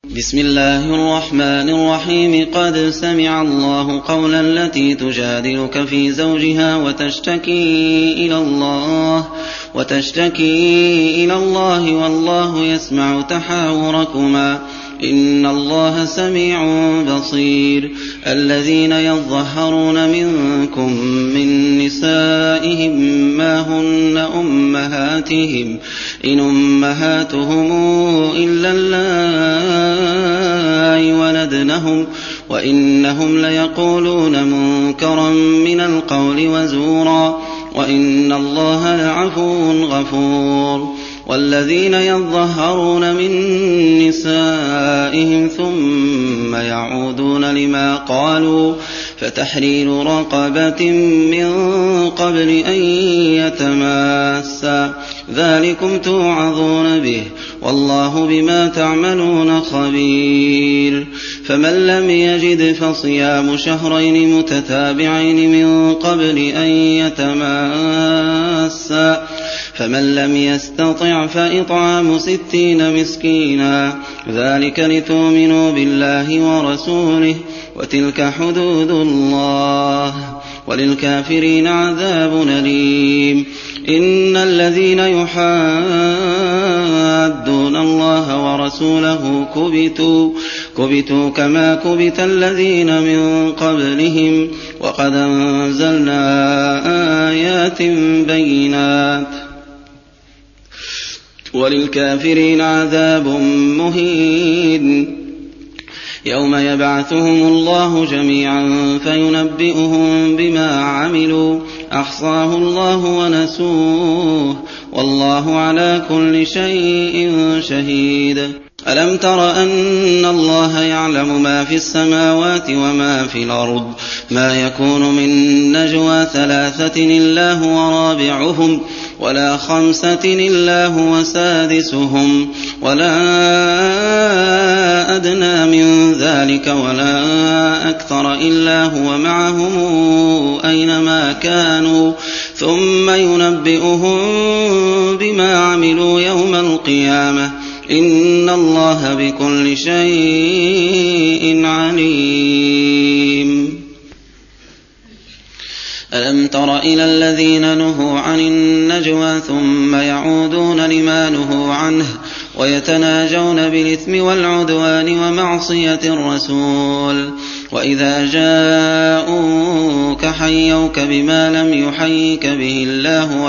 بسم الله الرحمن الرحيم. قد سمع الله قولا التي تجادلك في زوجها وتشتكي إلى الله والله يسمع تحاوركما إن الله سميع بصير. الذين يظهرون منكم من نسائهم ما هن أمهاتهم إن أمهاتهم إلا اللائي ولدنهم وإنهم ليقولون منكرا من القول وزورا وإن الله لعفو غفور. والذين يظهرون من نسائهم ثم يعودون لما قالوا فتحرير رقبة من قبل أن يتماسا ذلكم توعظون به والله بما تعملون خبير. فمن لم يجد فصيام شهرين متتابعين من قبل أن يتماسا فمن لم يستطع فإطعام 60 مسكينا ذلك لتؤمنوا بالله ورسوله وتلك حدود الله وللكافرين عذاب أليم. إن الذين يحادون الله ورسوله كبتوا كما كبت الذين من قبلهم وقد أنزلنا آيات بينات وللكافرين عذاب مهين. يوم يبعثهم الله جميعا فينبئهم بما عملوا أحصاه الله ونسوه والله على كل شيء شهيد. ألم تر أن الله يعلم ما في السماوات وما في الأرض ما يكون من نجوى 3 إلا هو رابعهم ولا 5 إلا هو سادسهم ولا أدنى من ذلك ولا أكثر إلا هو معهم أينما كانوا ثم ينبئهم بما عملوا يوم القيامة إن الله بكل شيء عليم. ألم تر إلى الذين نهوا عن النجوى ثم يعودون لما نهوا عنه ويتناجون بالإثم والعدوان ومعصية الرسول وإذا جاءوك حيوك بما لم يحيك به الله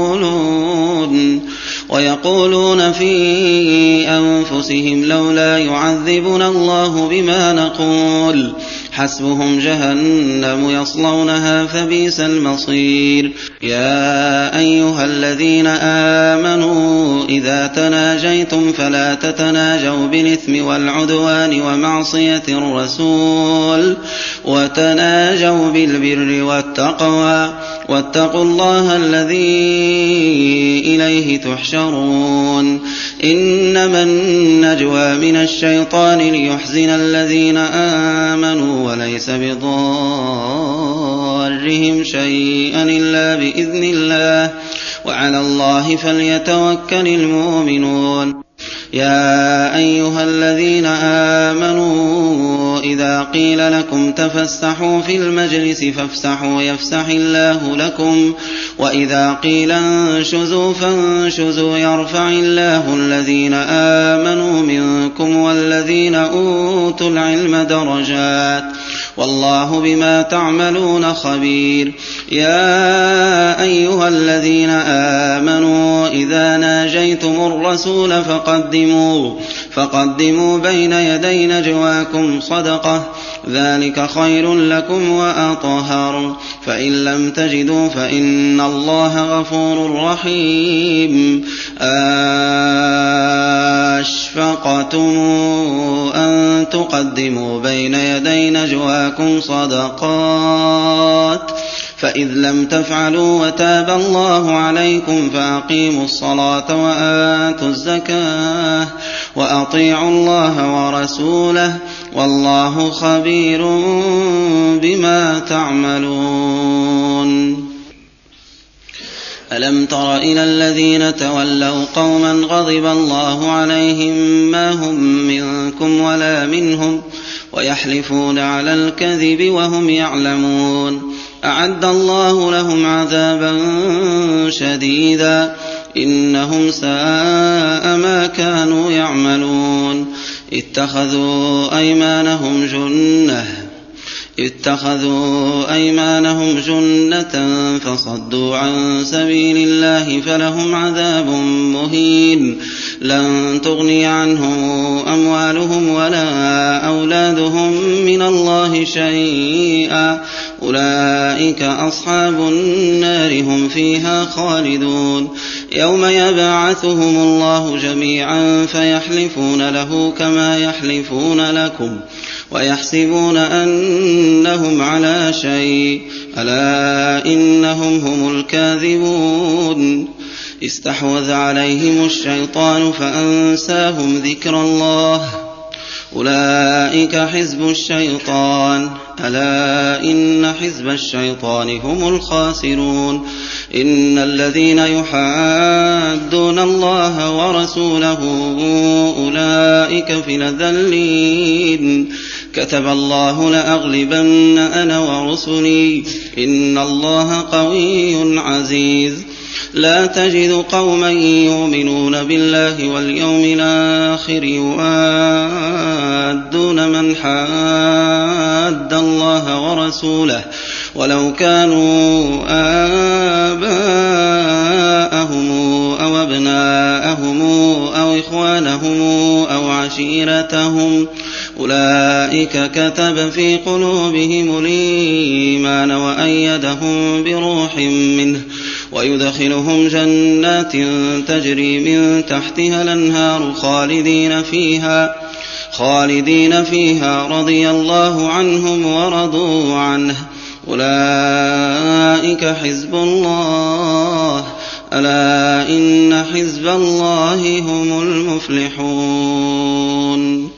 ويقولون في أنفسهم لولا يعذبنا الله بما نقول حسبهم جهنم يصلونها فبئس المصير. يا أيها الذين آمنوا إذا تناجيتم فلا تتناجوا بالإثم والعدوان ومعصية الرسول وتناجوا بالبر والتقوى واتقوا الله الذي إليه تحشرون. إنما النجوى من الشيطان ليحزن الذين آمنوا وليس بضارهم شيئا إلا بإذن الله وعلى الله فليتوكل المؤمنون. يا أيها الذين آمنوا إذا قيل لكم تفسحوا في المجلس فافسحوا يفسح الله لكم وإذا قيل انشزوا فانشزوا يرفع الله الذين آمنوا منكم والذين أوتوا العلم درجات والله بما تعملون خبير. يا أيها الذين آمنوا إذا ناجيتم الرسول فقدموا بين يدي نجواكم صدقة ذلك خير لكم وأطهر فإن لم تجدوا فإن الله غفور رحيم. أشفقتم أن تقدموا بين يدي نجواكم صدقات فإذ لم تفعلوا وتاب الله عليكم فأقيموا الصلاة وآتوا الزكاة وأطيعوا الله ورسوله والله خبير بما تعملون. ألم تر إلى الذين تولوا قوما غضب الله عليهم ما هم منكم ولا منهم ويحلفون على الكذب وهم يعلمون أعد الله لهم عذابا شديدا إنهم ساء ما كانوا يعملون اتخذوا أيمانهم جنة فصدوا عن سبيل الله فلهم عذاب مهين لن تغني عنهم أموالهم ولا أولادهم من الله شيئا أولئك أصحاب النار هم فيها خالدون يوم يبعثهم الله جميعا فيحلفون له كما يحلفون لكم ويحسبون أنهم على شيء ألا إنهم هم الكاذبون استحوذ عليهم الشيطان فأنساهم ذكر الله أولئك حزب الشيطان ألا إن حزب الشيطان هم الخاسرون إن الذين يحادون الله ورسوله أولئك في الأذلين كتب الله لأغلبن أنا ورسلي إن الله قوي عزيز لا تجد قوما يؤمنون بالله واليوم الآخر يوادون من حاد الله ورسوله ولو كانوا آباءهم أو أبناءهم أو إخوانهم أو عشيرتهم أولئك كتب في قلوبهم الإيمان وأيدهم بروح منه ويدخلهم جنات تجري من تحتها الأنهار خالدين فيها رضي الله عنهم ورضوا عنه أولئك حزب الله ألا إن حزب الله هم المفلحون